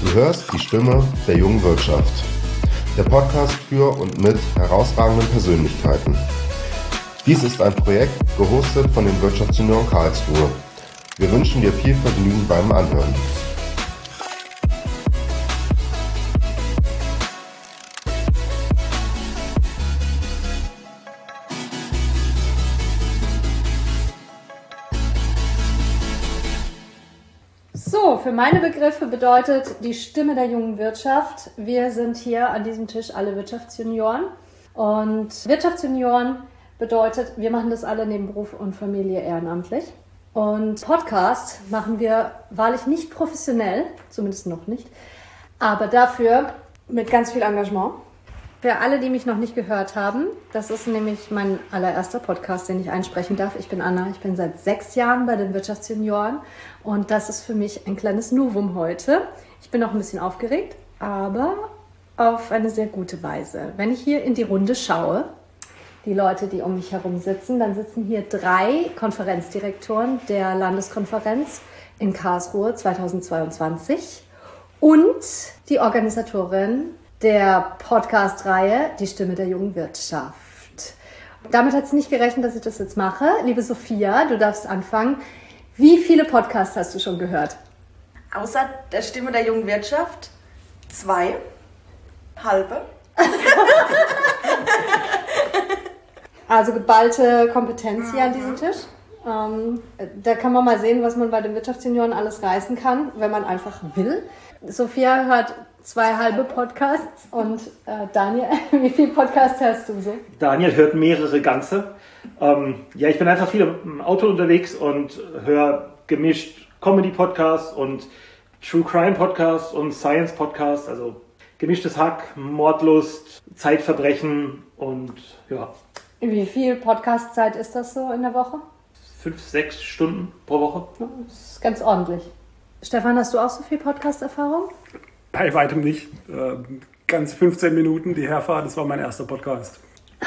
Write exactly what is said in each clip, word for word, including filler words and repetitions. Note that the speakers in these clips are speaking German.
Du hörst die Stimme der jungen Wirtschaft. Der Podcast für und mit herausragenden Persönlichkeiten. Dies ist ein Projekt, gehostet von den Wirtschaftsjunioren Karlsruhe. Wir wünschen dir viel Vergnügen beim Anhören. So, für meine Begriffe bedeutet die Stimme der jungen Wirtschaft, wir sind hier an diesem Tisch alle Wirtschaftsjunioren. Und Wirtschaftsjunioren bedeutet, wir machen das alle neben Beruf und Familie ehrenamtlich. Und Podcast machen wir wahrlich nicht professionell, zumindest noch nicht, aber dafür mit ganz viel Engagement. Für alle, die mich noch nicht gehört haben, das ist nämlich mein allererster Podcast, den ich einsprechen darf. Ich bin Anna, ich bin seit sechs Jahren bei den Wirtschaftsjunioren und das ist für mich ein kleines Novum heute. Ich bin auch ein bisschen aufgeregt, aber auf eine sehr gute Weise. Wenn ich hier in die Runde schaue, die Leute, die um mich herum sitzen, dann sitzen hier drei Konferenzdirektoren der Landeskonferenz in Karlsruhe zweitausendzweiundzwanzig und die Organisatorin der Podcast-Reihe Die Stimme der jungen Wirtschaft. Damit hat es nicht gerechnet, dass ich das jetzt mache. Liebe Sophia, du darfst anfangen. Wie viele Podcasts hast du schon gehört? Außer der Stimme der jungen Wirtschaft zwei, halbe. Also geballte Kompetenz hier an diesem Tisch. Ähm, da kann man mal sehen, was man bei den Wirtschaftsjunioren alles reißen kann, wenn man einfach will. Sophia hört zwei halbe Podcasts und äh, Daniel, wie viele Podcasts hörst du so? Daniel hört mehrere ganze. Ähm, ja, ich bin einfach viel im Auto unterwegs und höre gemischt Comedy-Podcasts und True Crime-Podcasts und Science-Podcasts, also gemischtes Hack, Mordlust, Zeitverbrechen und ja. Wie viel Podcast-Zeit ist das so in der Woche? Fünf, sechs Stunden pro Woche. Das ist ganz ordentlich. Stefan, hast du auch so viel Podcast-Erfahrung? Bei weitem nicht. Ganz fünfzehn Minuten die Herfahrt, das war mein erster Podcast.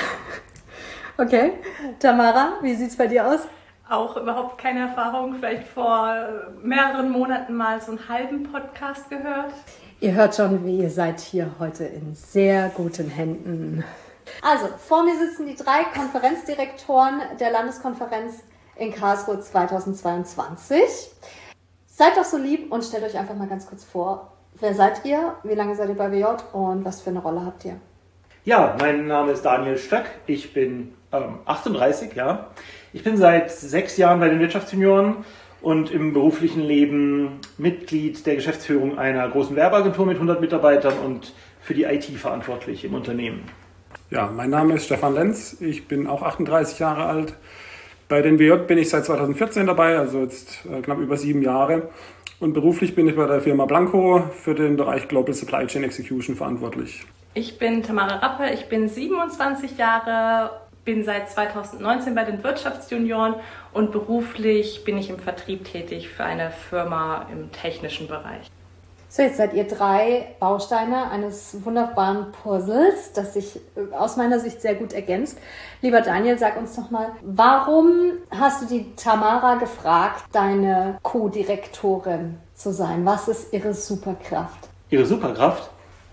Okay. Tamara, wie sieht es bei dir aus? Auch überhaupt keine Erfahrung. Vielleicht vor mehreren Monaten mal so einen halben Podcast gehört. Ihr hört schon, wie ihr seid hier heute in sehr guten Händen. Also, vor mir sitzen die drei Konferenzdirektoren der Landeskonferenz in Karlsruhe zweitausendzweiundzwanzig. Seid doch so lieb und stellt euch einfach mal ganz kurz vor, wer seid ihr, wie lange seid ihr bei W J und was für eine Rolle habt ihr? Ja, mein Name ist Daniel Stöck, ich bin ähm, achtunddreißig, ja. Ich bin seit sechs Jahren bei den Wirtschaftsjunioren und im beruflichen Leben Mitglied der Geschäftsführung einer großen Werbeagentur mit hundert Mitarbeitern und für die I T verantwortlich im Unternehmen. Ja, mein Name ist Stefan Lenz, ich bin auch achtunddreißig Jahre alt. Bei den W J bin ich seit zweitausendvierzehn dabei, also jetzt äh, knapp über sieben Jahre. Und beruflich bin ich bei der Firma Blanco für den Bereich Global Supply Chain Execution verantwortlich. Ich bin Tamara Rappe, ich bin siebenundzwanzig Jahre, bin seit zweitausendneunzehn bei den Wirtschaftsjunioren und beruflich bin ich im Vertrieb tätig für eine Firma im technischen Bereich. So, jetzt seid ihr drei Bausteine eines wunderbaren Puzzles, das sich aus meiner Sicht sehr gut ergänzt. Lieber Daniel, sag uns doch mal, warum hast du die Tamara gefragt, deine Co-Direktorin zu sein? Was ist ihre Superkraft? Ihre Superkraft?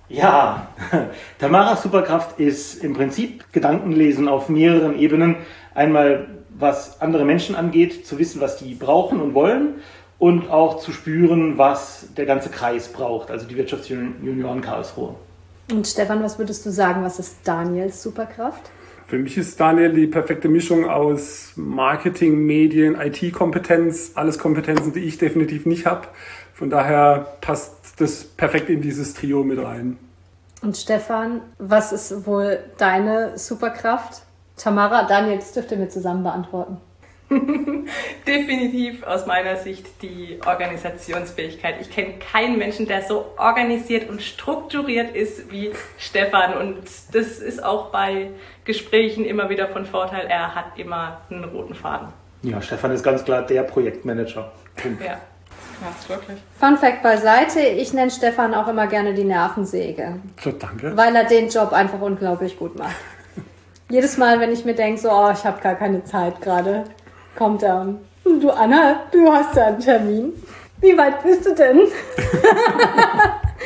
Ja, Tamaras Superkraft ist im Prinzip Gedankenlesen auf mehreren Ebenen. Einmal, was andere Menschen angeht, zu wissen, was die brauchen und wollen. Und auch zu spüren, was der ganze Kreis braucht, also die Wirtschaftsjunioren Karlsruhe. Und Stefan, was würdest du sagen, was ist Daniels Superkraft? Für mich ist Daniel die perfekte Mischung aus Marketing, Medien, I T-Kompetenz, alles Kompetenzen, die ich definitiv nicht habe. Von daher passt das perfekt in dieses Trio mit rein. Und Stefan, was ist wohl deine Superkraft? Tamara, Daniel, das dürft ihr mir zusammen beantworten. Definitiv aus meiner Sicht die Organisationsfähigkeit. Ich kenne keinen Menschen, der so organisiert und strukturiert ist wie Stefan. Und das ist auch bei Gesprächen immer wieder von Vorteil. Er hat immer einen roten Faden. Ja, Stefan ist ganz klar der Projektmanager. Ja, ja, ist wirklich. Fun Fact beiseite, ich nenne Stefan auch immer gerne die Nervensäge. So, danke. Weil er den Job einfach unglaublich gut macht. Jedes Mal, wenn ich mir denke, so, oh, ich habe gar keine Zeit gerade, kommt er. Du Anna, du hast ja einen Termin. Wie weit bist du denn?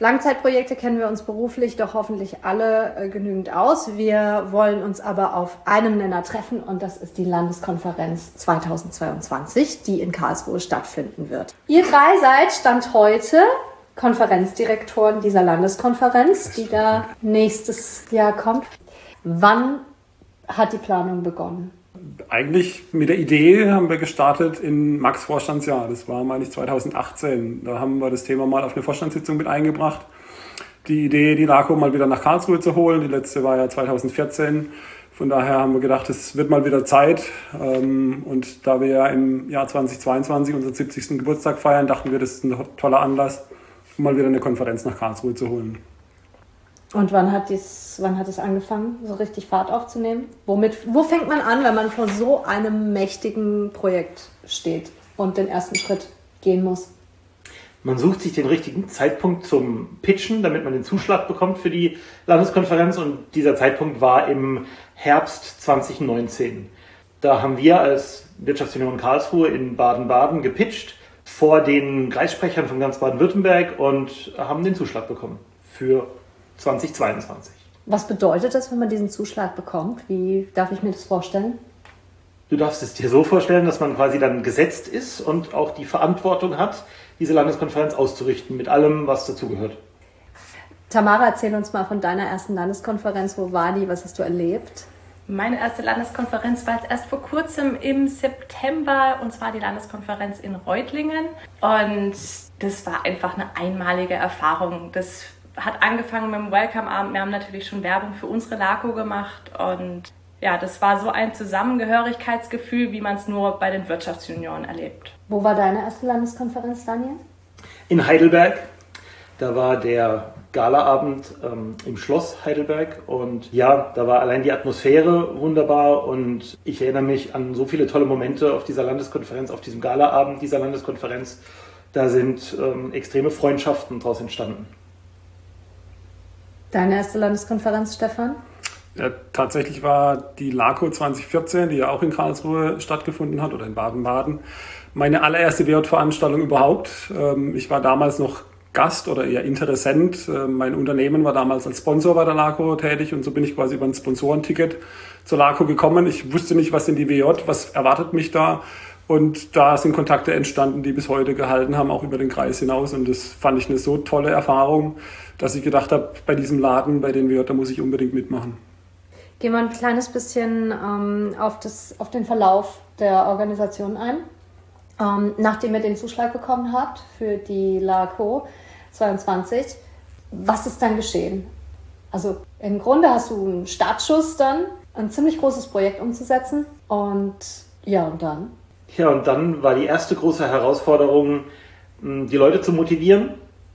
Langzeitprojekte kennen wir uns beruflich doch hoffentlich alle äh, genügend aus. Wir wollen uns aber auf einem Nenner treffen und das ist die Landeskonferenz zweitausendzweiundzwanzig, die in Karlsruhe stattfinden wird. Ihr drei seid Stand heute Konferenzdirektoren dieser Landeskonferenz, die da nächstes Jahr kommt. Wann hat die Planung begonnen? Eigentlich mit der Idee haben wir gestartet im Max-Vorstandsjahr. Das war, meine ich, zweitausendachtzehn. Da haben wir das Thema mal auf eine Vorstandssitzung mit eingebracht. Die Idee, die LACO mal wieder nach Karlsruhe zu holen. Die letzte war ja zweitausendvierzehn. Von daher haben wir gedacht, es wird mal wieder Zeit. Und da wir ja im Jahr zweitausendzweiundzwanzig unseren siebzigsten Geburtstag feiern, dachten wir, das ist ein toller Anlass, um mal wieder eine Konferenz nach Karlsruhe zu holen. Und wann hat dies, wann hat es angefangen, so richtig Fahrt aufzunehmen? Womit, wo fängt man an, wenn man vor so einem mächtigen Projekt steht und den ersten Schritt gehen muss? Man sucht sich den richtigen Zeitpunkt zum Pitchen, damit man den Zuschlag bekommt für die Landeskonferenz. Und dieser Zeitpunkt war im Herbst zweitausendneunzehn. Da haben wir als Wirtschaftsunion Karlsruhe in Baden-Baden gepitcht vor den Kreissprechern von ganz Baden-Württemberg und haben den Zuschlag bekommen für zweitausendzweiundzwanzig. Was bedeutet das, wenn man diesen Zuschlag bekommt? Wie darf ich mir das vorstellen? Du darfst es dir so vorstellen, dass man quasi dann gesetzt ist und auch die Verantwortung hat, diese Landeskonferenz auszurichten mit allem, was dazugehört. Tamara, erzähl uns mal von deiner ersten Landeskonferenz. Wo war die? Was hast du erlebt? Meine erste Landeskonferenz war jetzt erst vor kurzem im September und zwar die Landeskonferenz in Reutlingen. Und das war einfach eine einmalige Erfahrung. Das hat angefangen mit dem Welcome-Abend. Wir haben natürlich schon Werbung für unsere LACO gemacht und ja, das war so ein Zusammengehörigkeitsgefühl, wie man es nur bei den Wirtschaftsunionen erlebt. Wo war deine erste Landeskonferenz, Daniel? In Heidelberg. Da war der Galaabend ähm, im Schloss Heidelberg und ja, da war allein die Atmosphäre wunderbar und ich erinnere mich an so viele tolle Momente auf dieser Landeskonferenz, auf diesem Galaabend dieser Landeskonferenz. Da sind ähm, extreme Freundschaften daraus entstanden. Deine erste Landeskonferenz, Stefan? Ja, tatsächlich war die LACO zweitausendvierzehn, die ja auch in Karlsruhe stattgefunden hat oder in Baden-Baden, meine allererste W J-Veranstaltung überhaupt. Ich war damals noch Gast oder eher Interessent. Mein Unternehmen war damals als Sponsor bei der LACO tätig und so bin ich quasi über ein Sponsorenticket zur LACO gekommen. Ich wusste nicht, was sind die W J, was erwartet mich da. Und da sind Kontakte entstanden, die bis heute gehalten haben, auch über den Kreis hinaus. Und das fand ich eine so tolle Erfahrung, dass ich gedacht habe, bei diesem Laden, bei den W J, da muss ich unbedingt mitmachen. Gehen wir ein kleines bisschen ähm, auf, das, auf den Verlauf der Organisation ein. Ähm, nachdem ihr den Zuschlag bekommen habt für die LACO zweiundzwanzig, was ist dann geschehen? Also im Grunde hast du einen Startschuss dann, ein ziemlich großes Projekt umzusetzen und ja, und dann? Ja, und dann war die erste große Herausforderung, die Leute zu motivieren.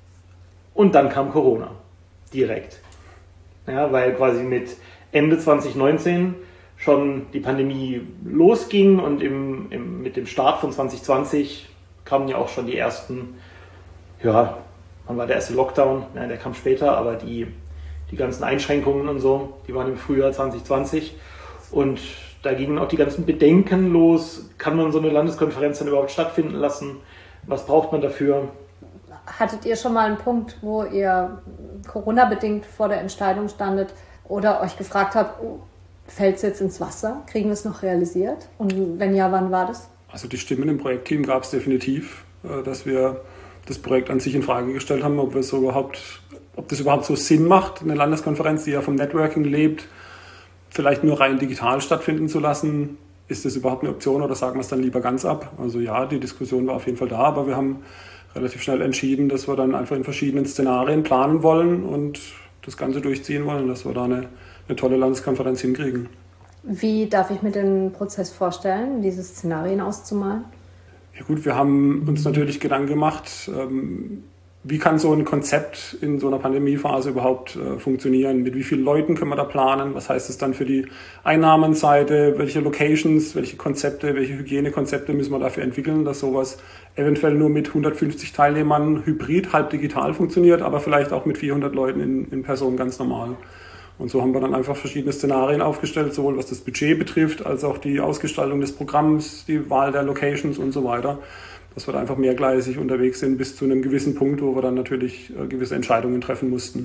Und dann kam Corona. Direkt. Ja, weil quasi mit Ende zweitausendneunzehn schon die Pandemie losging und im, im, mit dem Start von zwanzig zwanzig kamen ja auch schon die ersten, ja, wann war der erste Lockdown? Ja, der kam später, aber die, die ganzen Einschränkungen und so, die waren im Frühjahr zwanzig zwanzig. Und da gingen auch die ganzen Bedenken los. Kann man so eine Landeskonferenz dann überhaupt stattfinden lassen? Was braucht man dafür? Hattet ihr schon mal einen Punkt, wo ihr Corona-bedingt vor der Entscheidung standet oder euch gefragt habt, oh, fällt es jetzt ins Wasser? Kriegen wir es noch realisiert? Und wenn ja, wann war das? Also die Stimmen im Projektteam gab es definitiv, dass wir das Projekt an sich in Frage gestellt haben, ob wir so überhaupt, ob das überhaupt so Sinn macht, eine Landeskonferenz, die ja vom Networking lebt, vielleicht nur rein digital stattfinden zu lassen. Ist das überhaupt eine Option oder sagen wir es dann lieber ganz ab? Also ja, die Diskussion war auf jeden Fall da, aber wir haben relativ schnell entschieden, dass wir dann einfach in verschiedenen Szenarien planen wollen und das Ganze durchziehen wollen, dass wir da eine, eine tolle Landeskonferenz hinkriegen. Wie darf ich mir den Prozess vorstellen, diese Szenarien auszumalen? Ja gut, wir haben uns natürlich Gedanken gemacht, ähm, wie kann so ein Konzept in so einer Pandemiephase überhaupt äh, funktionieren? Mit wie vielen Leuten können wir da planen? Was heißt es dann für die Einnahmenseite? Welche Locations, welche Konzepte, welche Hygienekonzepte müssen wir dafür entwickeln, dass sowas eventuell nur mit hundertfünfzig Teilnehmern hybrid, halb digital funktioniert, aber vielleicht auch mit vierhundert Leuten in, in Person ganz normal. Und so haben wir dann einfach verschiedene Szenarien aufgestellt, sowohl was das Budget betrifft, als auch die Ausgestaltung des Programms, die Wahl der Locations und so weiter. dass wir da einfach mehrgleisig unterwegs sind bis zu einem gewissen Punkt, wo wir dann natürlich gewisse Entscheidungen treffen mussten.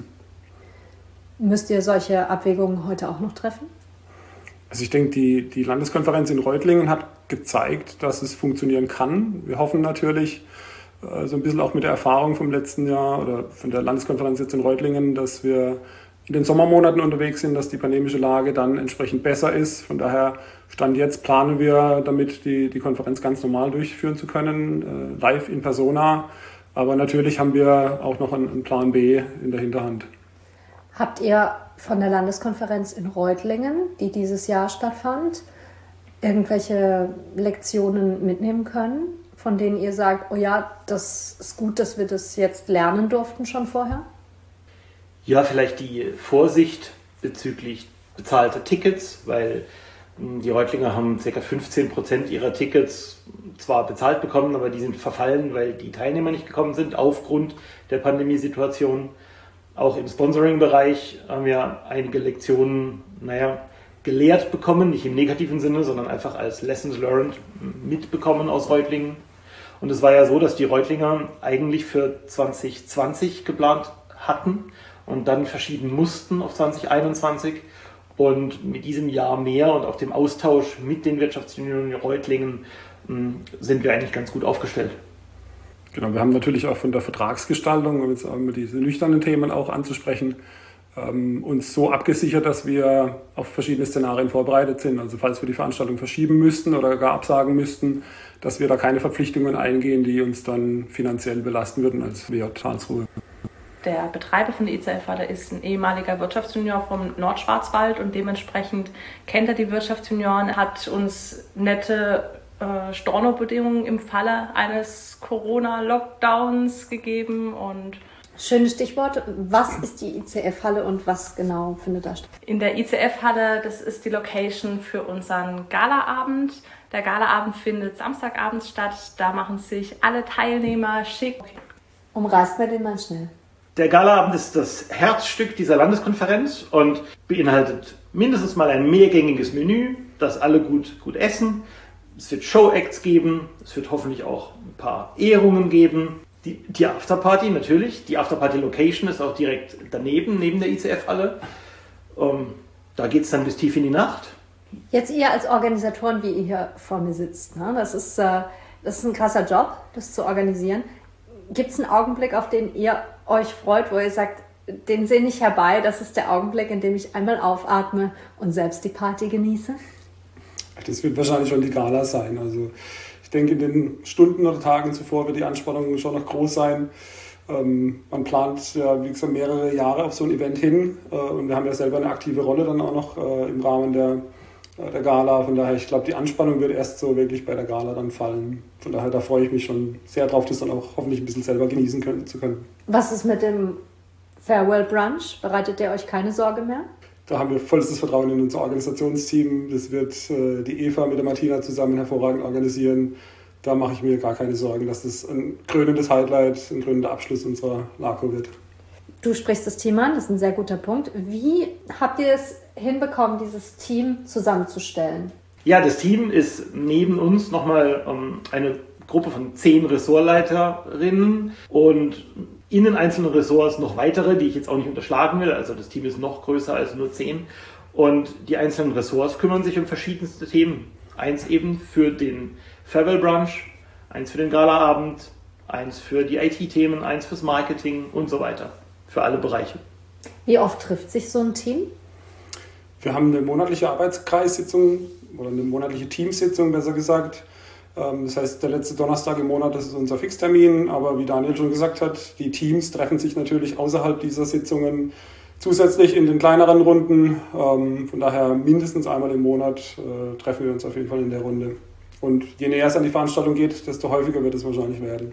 Müsst ihr solche Abwägungen heute auch noch treffen? Also ich denke, die, die Landeskonferenz in Reutlingen hat gezeigt, dass es funktionieren kann. Wir hoffen natürlich, äh, so ein bisschen auch mit der Erfahrung vom letzten Jahr oder von der Landeskonferenz jetzt in Reutlingen, dass wir in den Sommermonaten unterwegs sind, dass die pandemische Lage dann entsprechend besser ist. Von daher Stand jetzt planen wir damit, die, die Konferenz ganz normal durchführen zu können, äh, live in persona. Aber natürlich haben wir auch noch einen, einen Plan B in der Hinterhand. Habt ihr von der Landeskonferenz in Reutlingen, die dieses Jahr stattfand, irgendwelche Lektionen mitnehmen können, von denen ihr sagt, oh ja, das ist gut, dass wir das jetzt lernen durften schon vorher? Ja, vielleicht die Vorsicht bezüglich bezahlter Tickets, weil die Reutlinger haben ca. fünfzehn Prozent ihrer Tickets zwar bezahlt bekommen, aber die sind verfallen, weil die Teilnehmer nicht gekommen sind aufgrund der Pandemiesituation. Auch im Sponsoring-Bereich haben wir einige Lektionen, naja, gelehrt bekommen, nicht im negativen Sinne, sondern einfach als Lessons learned mitbekommen aus Reutlingen. Und es war ja so, dass die Reutlinger eigentlich für zwanzig zwanzig geplant hatten und dann verschieben mussten auf zwanzig einundzwanzig. Und mit diesem Jahr mehr und auch dem Austausch mit den Wirtschaftsunionen Reutlingen sind wir eigentlich ganz gut aufgestellt. Genau, wir haben natürlich auch von der Vertragsgestaltung, um jetzt einmal diese nüchternen Themen auch anzusprechen, ähm, uns so abgesichert, dass wir auf verschiedene Szenarien vorbereitet sind. Also falls wir die Veranstaltung verschieben müssten oder gar absagen müssten, dass wir da keine Verpflichtungen eingehen, die uns dann finanziell belasten würden als W J Karlsruhe. Der Betreiber von der I C F-Halle ist ein ehemaliger Wirtschaftsjunior vom Nordschwarzwald und dementsprechend kennt er die Wirtschaftsjunioren, hat uns nette äh, Stornobedingungen im Falle eines Corona-Lockdowns gegeben. Und schönes Stichwort. Was ist die I C F-Halle und was genau findet da statt? In der I C F-Halle, das ist die Location für unseren Galaabend. Der Galaabend findet samstagabends statt. Da machen sich alle Teilnehmer schick. Umreißt mir den mal schnell. Der Galaabend ist das Herzstück dieser Landeskonferenz und beinhaltet mindestens mal ein mehrgängiges Menü, das alle gut, gut essen. Es wird Show-Acts geben, es wird hoffentlich auch ein paar Ehrungen geben. Die, die Afterparty natürlich, die Afterparty-Location ist auch direkt daneben, neben der I C F-Halle. Um, da geht es dann bis tief in die Nacht. Jetzt ihr als Organisatoren, wie ihr hier vor mir sitzt, ne? das, ist, äh, das ist ein krasser Job, das zu organisieren. Gibt es einen Augenblick, auf den ihr euch freut, wo ihr sagt, den sehne ich herbei, das ist der Augenblick, in dem ich einmal aufatme und selbst die Party genieße? Das wird wahrscheinlich schon die Gala sein. Also ich denke, in den Stunden oder Tagen zuvor wird die Anspannung schon noch groß sein. Ähm, man plant ja, wie gesagt, mehrere Jahre auf so ein Event hin äh, und wir haben ja selber eine aktive Rolle dann auch noch äh, im Rahmen der, äh, der Gala. Von daher, ich glaube, die Anspannung wird erst so wirklich bei der Gala dann fallen. Von daher, da freue ich mich schon sehr drauf, das dann auch hoffentlich ein bisschen selber genießen können, zu können. Was ist mit dem Farewell Brunch? Bereitet ihr euch keine Sorge mehr? Da haben wir vollstes Vertrauen in unser Organisationsteam. Das wird äh, die Eva mit der Martina zusammen hervorragend organisieren. Da mache ich mir gar keine Sorgen, dass das ein krönendes Highlight, ein krönender Abschluss unserer LACO wird. Du sprichst das Team an, das ist ein sehr guter Punkt. Wie habt ihr es hinbekommen, dieses Team zusammenzustellen? Ja, das Team ist neben uns nochmal ähm, eine Gruppe von zehn Ressortleiterinnen und in den einzelnen Ressorts noch weitere, die ich jetzt auch nicht unterschlagen will. Also das Team ist noch größer als nur zehn. Und die einzelnen Ressorts kümmern sich um verschiedenste Themen. Eins eben für den Farewell Brunch, eins für den Galaabend, eins für die I T-Themen, eins fürs Marketing und so weiter. Für alle Bereiche. Wie oft trifft sich so ein Team? Wir haben eine monatliche Arbeitskreissitzung oder eine monatliche Teamsitzung, besser gesagt. Das heißt, der letzte Donnerstag im Monat, das ist unser Fixtermin. Aber wie Daniel schon gesagt hat, die Teams treffen sich natürlich außerhalb dieser Sitzungen zusätzlich in den kleineren Runden. Von daher mindestens einmal im Monat treffen wir uns auf jeden Fall in der Runde. Und je näher es an die Veranstaltung geht, desto häufiger wird es wahrscheinlich werden.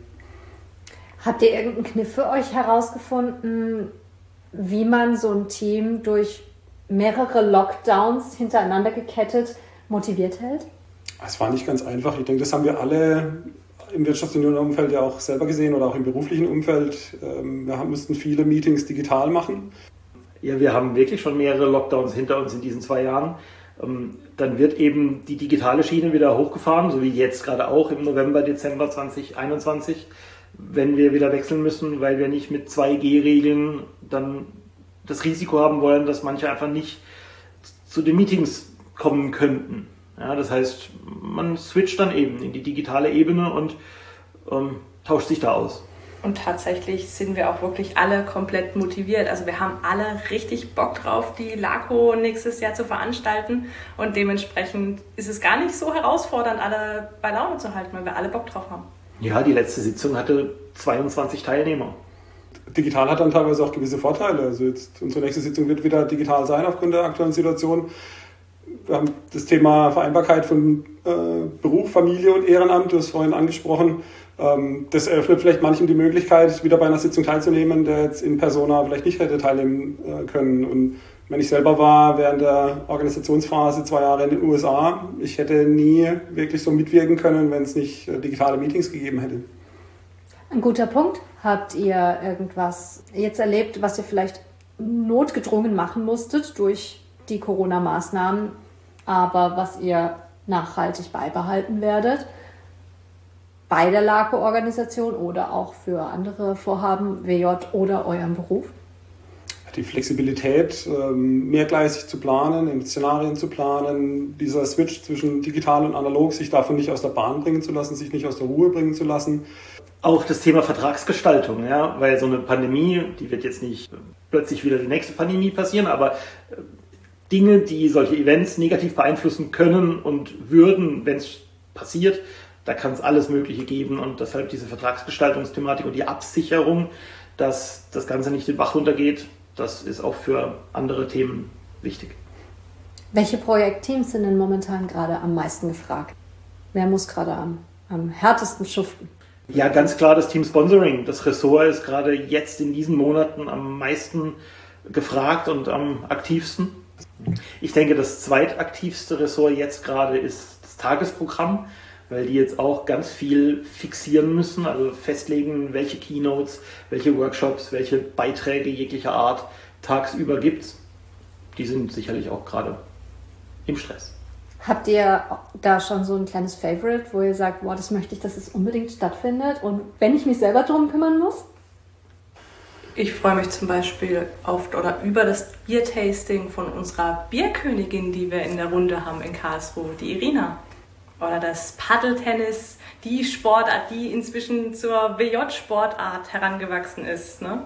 Habt ihr irgendeinen Kniff für euch herausgefunden, wie man so ein Team durch mehrere Lockdowns hintereinander gekettet motiviert hält? Es war nicht ganz einfach. Ich denke, das haben wir alle im Wirtschaftsunion-Umfeld ja auch selber gesehen oder auch im beruflichen Umfeld. Wir mussten viele Meetings digital machen. Ja, wir haben wirklich schon mehrere Lockdowns hinter uns in diesen zwei Jahren. ähm, dann wird eben die digitale Schiene wieder hochgefahren, so wie jetzt gerade auch im November, Dezember zwanzig einundzwanzig, wenn wir wieder wechseln müssen, weil wir nicht mit zwei G Regeln dann das Risiko haben wollen, dass manche einfach nicht zu den Meetings kommen könnten. Ja, das heißt, man switcht dann eben in die digitale Ebene und ähm, tauscht sich da aus. Und tatsächlich sind wir auch wirklich alle komplett motiviert. Also wir haben alle richtig Bock drauf, die LACO nächstes Jahr zu veranstalten. Und dementsprechend ist es gar nicht so herausfordernd, alle bei Laune zu halten, weil wir alle Bock drauf haben. Ja, die letzte Sitzung hatte zweiundzwanzig Teilnehmer. Digital hat dann teilweise auch gewisse Vorteile. Also jetzt unsere nächste Sitzung wird wieder digital sein aufgrund der aktuellen Situation. Wir haben das Thema Vereinbarkeit von äh, Beruf, Familie und Ehrenamt, du hast vorhin angesprochen. Ähm, das eröffnet vielleicht manchem die Möglichkeit, wieder bei einer Sitzung teilzunehmen, der jetzt in Persona vielleicht nicht hätte teilnehmen äh, können. Und wenn ich selber war während der Organisationsphase zwei Jahre in den U S A, ich hätte nie wirklich so mitwirken können, wenn es nicht äh, digitale Meetings gegeben hätte. Ein guter Punkt. Habt ihr irgendwas jetzt erlebt, was ihr vielleicht notgedrungen machen musstet durch die Corona-Maßnahmen, aber was ihr nachhaltig beibehalten werdet? Bei der LACO-Organisation oder auch für andere Vorhaben, W J oder eurem Beruf? Die Flexibilität, mehrgleisig zu planen, in Szenarien zu planen, dieser Switch zwischen digital und analog, sich davon nicht aus der Bahn bringen zu lassen, sich nicht aus der Ruhe bringen zu lassen. Auch das Thema Vertragsgestaltung, ja, weil so eine Pandemie, die wird jetzt nicht plötzlich wieder die nächste Pandemie passieren, aber Dinge, die solche Events negativ beeinflussen können und würden, wenn es passiert, da kann es alles Mögliche geben und deshalb diese Vertragsgestaltungsthematik und die Absicherung, dass das Ganze nicht den Bach runtergeht, das ist auch für andere Themen wichtig. Welche Projektteams sind denn momentan gerade am meisten gefragt? Wer muss gerade am, am härtesten schuften? Ja, ganz klar das Team Sponsoring. Das Ressort ist gerade jetzt in diesen Monaten am meisten gefragt und am aktivsten. Ich denke, das zweitaktivste Ressort jetzt gerade ist das Tagesprogramm, weil die jetzt auch ganz viel fixieren müssen, also festlegen, welche Keynotes, welche Workshops, welche Beiträge jeglicher Art tagsüber gibt es. Die sind sicherlich auch gerade im Stress. Habt ihr da schon so ein kleines Favorite, wo ihr sagt, boah, das möchte ich, dass es unbedingt stattfindet und wenn ich mich selber drum kümmern muss? Ich freue mich zum Beispiel auf oder über das Biertasting von unserer Bierkönigin, die wir in der Runde haben in Karlsruhe, die Irina. Oder das Paddeltennis, die Sportart, die inzwischen zur W J-Sportart herangewachsen ist. Ne?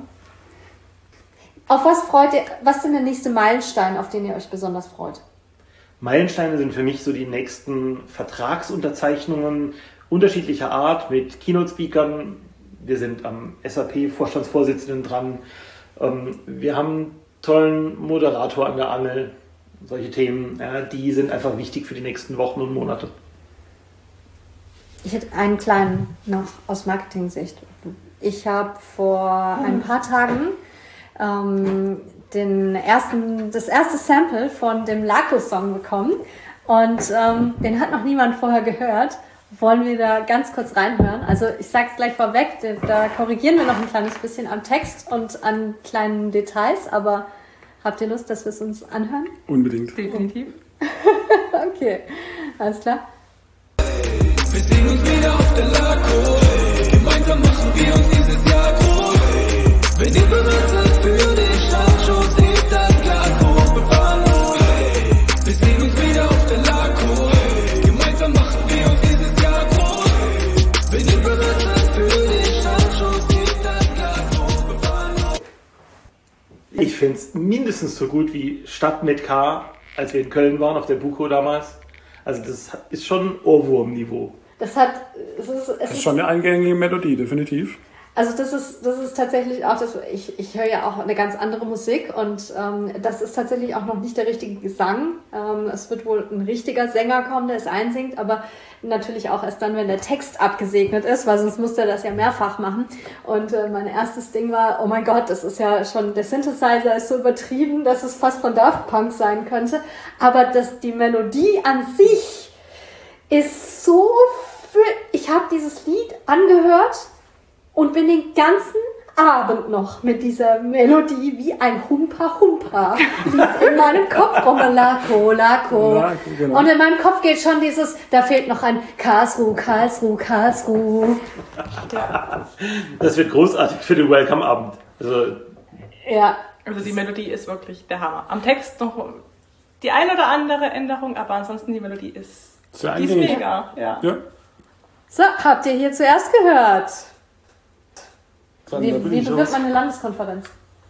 Auf was freut ihr? Was sind der nächste Meilenstein, auf den ihr euch besonders freut? Meilensteine sind für mich so die nächsten Vertragsunterzeichnungen unterschiedlicher Art mit Keynote-Speakern. Wir sind am S A P-Vorstandsvorsitzenden dran. Wir haben einen tollen Moderator an der Angel. Solche Themen, ja, die sind einfach wichtig für die nächsten Wochen und Monate. Ich hätte einen kleinen noch aus Marketing-Sicht. Ich habe vor ein paar Tagen ähm, den ersten, das erste Sample von dem LACO-Song bekommen und ähm, den hat noch niemand vorher gehört. Wollen wir da ganz kurz reinhören? Also ich sage es gleich vorweg, da korrigieren wir noch ein kleines bisschen am Text und an kleinen Details, aber habt ihr Lust, dass wir es uns anhören? Unbedingt. Definitiv. Okay, alles klar. Wir sehen uns wieder auf der LACO. Gemeinsam machen wir uns dieses Jahr groß. Wenn ihr bereit seid für den Startschuss, hebt das Glas hoch, befahren los. Wir sehen uns wieder auf der LACO. Gemeinsam machen wir uns dieses Jahr groß. Wenn ihr bereit seid für den Startschuss, hebt das Glas hoch, befahren los. Ich finde es mindestens so gut wie Stadt mit K, als wir in Köln waren, auf der Buko damals. Also das ist schon Ohrwurm-Niveau. Das hat, es ist, es Das ist schon eine eingängige Melodie, definitiv. Also das ist, das ist tatsächlich auch das, ich, ich höre ja auch eine ganz andere Musik und ähm, das ist tatsächlich auch noch nicht der richtige Gesang. Ähm, es wird wohl ein richtiger Sänger kommen, der es einsingt, aber natürlich auch erst dann, wenn der Text abgesegnet ist, weil sonst muss er das ja mehrfach machen. Und äh, mein erstes Ding war, oh mein Gott, das ist ja schon, der Synthesizer ist so übertrieben, dass es fast von Daft Punk sein könnte. Aber das, die Melodie an sich ist so, für, ich habe dieses Lied angehört und bin den ganzen Abend noch mit dieser Melodie wie ein Humpa-Humpa liegt in meinem Kopf rum. Lako, Lako. Lako, genau. Und in meinem Kopf geht schon dieses, da fehlt noch ein Karlsruhe, Karlsruhe, Karlsruhe. Das wird großartig für den Welcome-Abend. Also, Ja. Also die Melodie ist wirklich der Hammer. Am Text noch die ein oder andere Änderung, aber ansonsten die Melodie ist, Sehr die ist eingängig. mega. Ja. Ja. So, habt ihr hier zuerst gehört. Dann Wie, bin wie ich bewirbt los. man eine Landeskonferenz?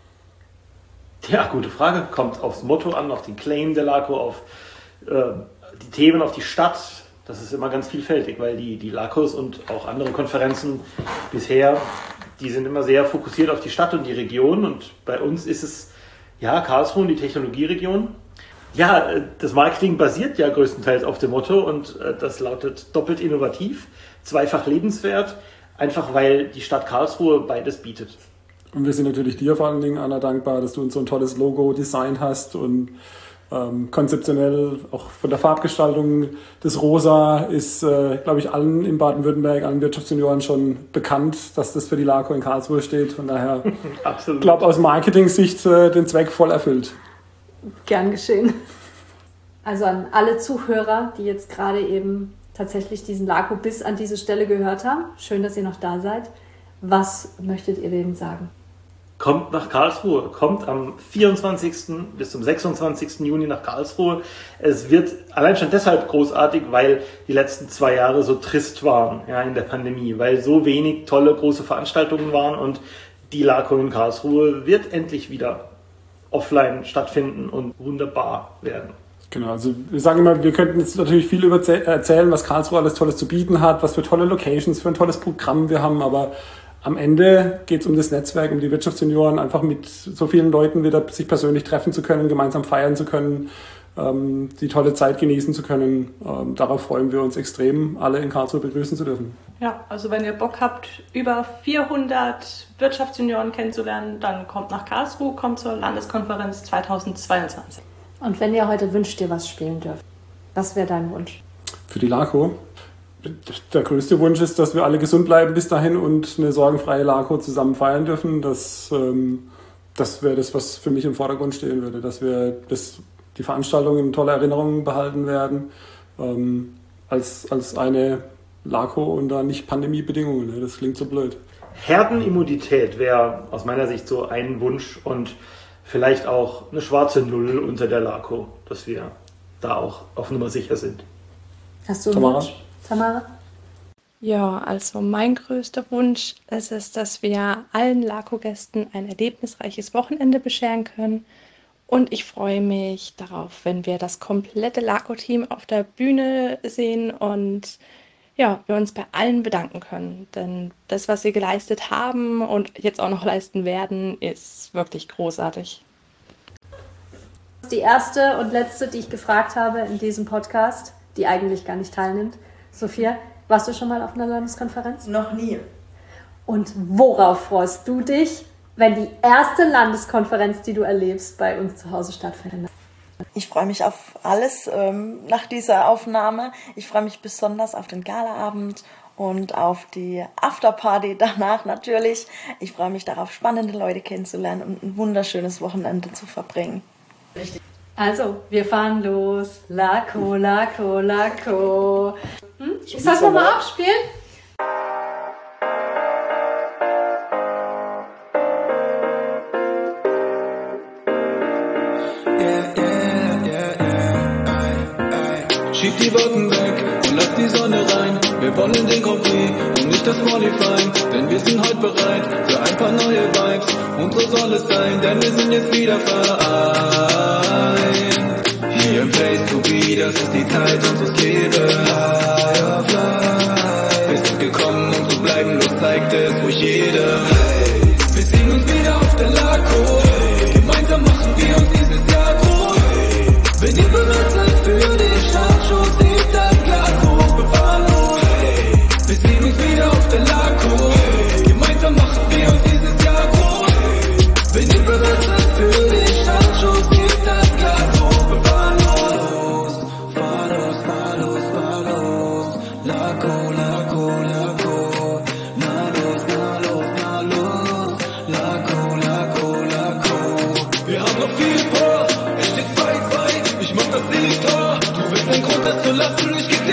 ja, gute Frage. Kommt aufs Motto an, auf den Claim der LACO, auf äh, die Themen, auf die Stadt. Das ist immer ganz vielfältig, weil die, die LACOs und auch andere Konferenzen bisher, die sind immer sehr fokussiert auf die Stadt und die Region. Und bei uns ist es, ja, Karlsruhe und die Technologieregion. Ja, äh, das Marketing basiert ja größtenteils auf dem Motto und äh, das lautet doppelt innovativ, zweifach lebenswert, einfach weil die Stadt Karlsruhe beides bietet. Und wir sind natürlich dir vor allen Dingen, Anna, dankbar, dass du uns so ein tolles Logo designt hast und ähm, konzeptionell auch von der Farbgestaltung des Rosa ist, äh, glaube ich, allen in Baden-Württemberg, allen Wirtschaftsjunioren schon bekannt, dass das für die LACO in Karlsruhe steht. Von daher, Absolut. ich glaube, aus Marketing-Sicht äh, den Zweck voll erfüllt. Gern geschehen. Also an alle Zuhörer, die jetzt gerade eben tatsächlich diesen LACO bis an diese Stelle gehört haben. Schön, dass ihr noch da seid. Was möchtet ihr denen sagen? Kommt nach Karlsruhe, kommt am vierundzwanzigsten bis zum sechsundzwanzigsten Juni nach Karlsruhe. Es wird allein schon deshalb großartig, weil die letzten zwei Jahre so trist waren, ja, in der Pandemie, weil so wenig tolle große Veranstaltungen waren und die LACO in Karlsruhe wird endlich wieder offline stattfinden und wunderbar werden. Genau, also wir sagen immer, wir könnten jetzt natürlich viel über erzählen, was Karlsruhe alles Tolles zu bieten hat, was für tolle Locations, für ein tolles Programm wir haben, aber am Ende geht es um das Netzwerk, um die Wirtschaftsjunioren, einfach mit so vielen Leuten wieder sich persönlich treffen zu können, gemeinsam feiern zu können, ähm, die tolle Zeit genießen zu können. Ähm, darauf freuen wir uns extrem, alle in Karlsruhe begrüßen zu dürfen. Ja, also wenn ihr Bock habt, über vierhundert Wirtschaftsjunioren kennenzulernen, dann kommt nach Karlsruhe, kommt zur Landeskonferenz zweitausendzweiundzwanzig. Und wenn ihr heute wünscht ihr was spielen dürft, was wäre dein Wunsch? Für die LACO. Der größte Wunsch ist, dass wir alle gesund bleiben bis dahin und eine sorgenfreie LACO zusammen feiern dürfen. Das, ähm, das wäre das, was für mich im Vordergrund stehen würde, dass wir das, die Veranstaltungen in toller Erinnerung behalten werden, ähm, als, als eine LACO unter Nicht-Pandemie-Bedingungen. Ne? Das klingt so blöd. Herdenimmunität wäre aus meiner Sicht so ein Wunsch und vielleicht auch eine schwarze Null unter der LACO, dass wir da auch auf Nummer sicher sind. Hast du einen Tamara? Wunsch? Tamara? Ja, also mein größter Wunsch ist es, dass wir allen LACO-Gästen ein erlebnisreiches Wochenende bescheren können. Und ich freue mich darauf, wenn wir das komplette LACO-Team auf der Bühne sehen und ja, wir uns bei allen bedanken können. Denn das, was sie geleistet haben und jetzt auch noch leisten werden, ist wirklich großartig. Die erste und letzte, die ich gefragt habe in diesem Podcast, die eigentlich gar nicht teilnimmt. Sophia, warst du schon mal auf einer Landeskonferenz? Noch nie. Und worauf freust du dich, wenn die erste Landeskonferenz, die du erlebst, bei uns zu Hause stattfindet? Ich freue mich auf alles ähm, nach dieser Aufnahme. Ich freue mich besonders auf den Galaabend und auf die Afterparty danach natürlich. Ich freue mich darauf, spannende Leute kennenzulernen und ein wunderschönes Wochenende zu verbringen. Also, wir fahren los. LACO, LACO, LACO. Hm? Ich soll es nochmal abspielen? Schieb die Wolken weg und lass die Sonne rein. Wir wollen den Grand Prix und nicht das Qualifying. Denn wir sind heute bereit für ein paar neue Vibes. Und so soll es sein, denn wir sind jetzt wieder vereint. Hier im Place to be, das ist die Zeit unseres Lebens. Wir sind gekommen und so bleiben, los zeigt es ruhig jedem. Wir sehen uns wieder auf der LACO. Gemeinsam machen wir uns dieses Jahr groß. Wenn ihr bereit seid für den Startschuss, hebt das Glas hoch, wir fahren los. Wir sehen uns wieder auf der LACO. Gemeinsam machen wir uns dieses Jahr groß. Wenn ihr bereit seid für den Startschuss, hebt das Glas hoch, wir fahren los. Fahr los, fahr los, fahr los. LACO, LACO, LACO. Na los, na los, na los.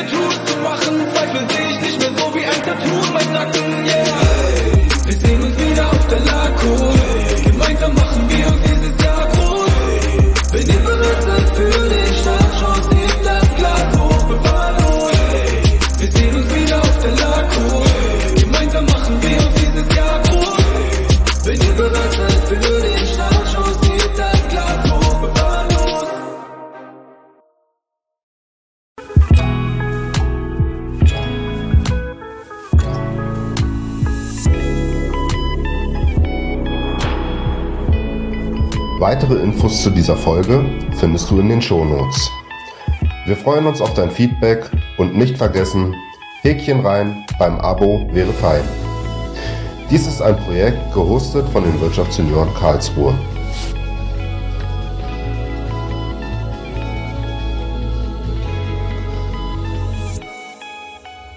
Tattoos zu machen. Zweifel sehe ich nicht mehr so wie ein Tattoo in meinem Nacken, yeah. Hey, wir sehen uns wieder auf der Laco. Hey, gemeinsam machen wir uns dieses Jahr groß. Hey, wenn ihr bereit seid für den Startschuss, hebt das Glas hoch, wir fahren los. Hey, wir sehen uns wieder auf der Laco. Hey, gemeinsam machen wir uns dieses Jahr groß. Hey, wenn ihr bereit seid für den Startschuss, hebt das Glas hoch, wir fahren los. Weitere Infos zu dieser Folge findest du in den Shownotes. Wir freuen uns auf dein Feedback und nicht vergessen, Häkchen rein beim Abo wäre fein. Dies ist ein Projekt gehostet von den Wirtschaftsjunioren Karlsruhe.